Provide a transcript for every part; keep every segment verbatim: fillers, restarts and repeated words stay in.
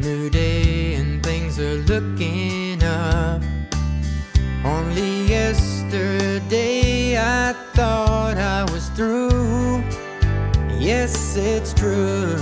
New day and things are looking up. Only yesterday I thought I was through. Yes, it's true.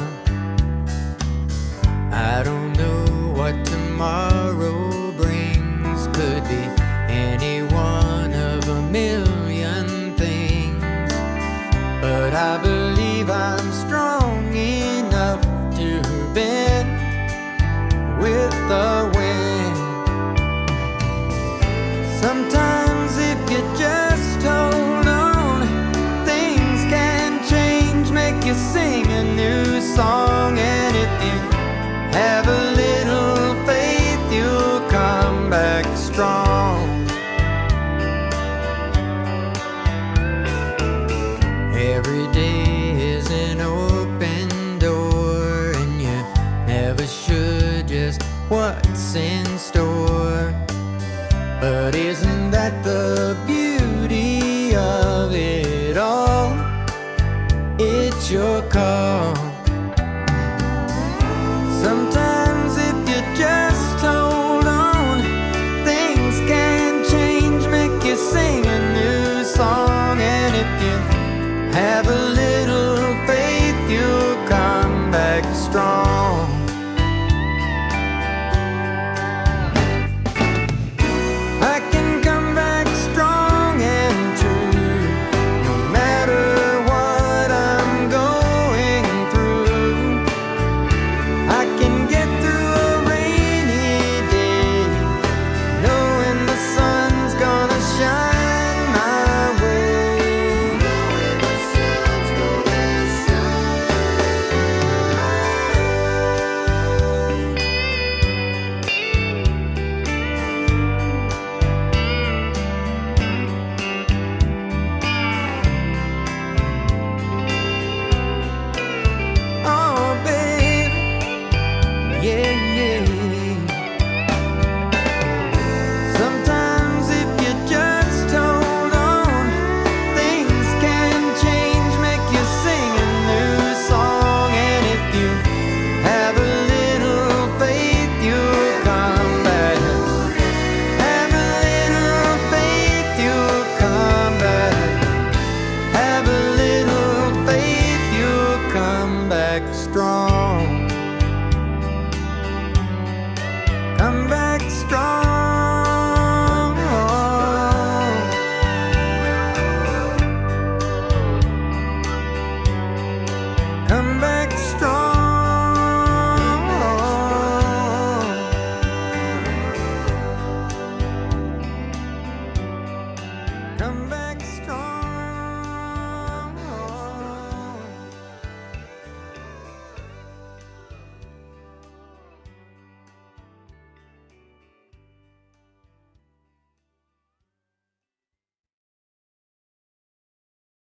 I don't know what tomorrow brings. Could be any one of a million things. But I believe I'm strong enough to bend with the wind. Sometimes if you just hold on, things can change, make you sing a new song. And if you have a little faith, you'll come back strong. Every day is an open door, and you never should just what's in store. But isn't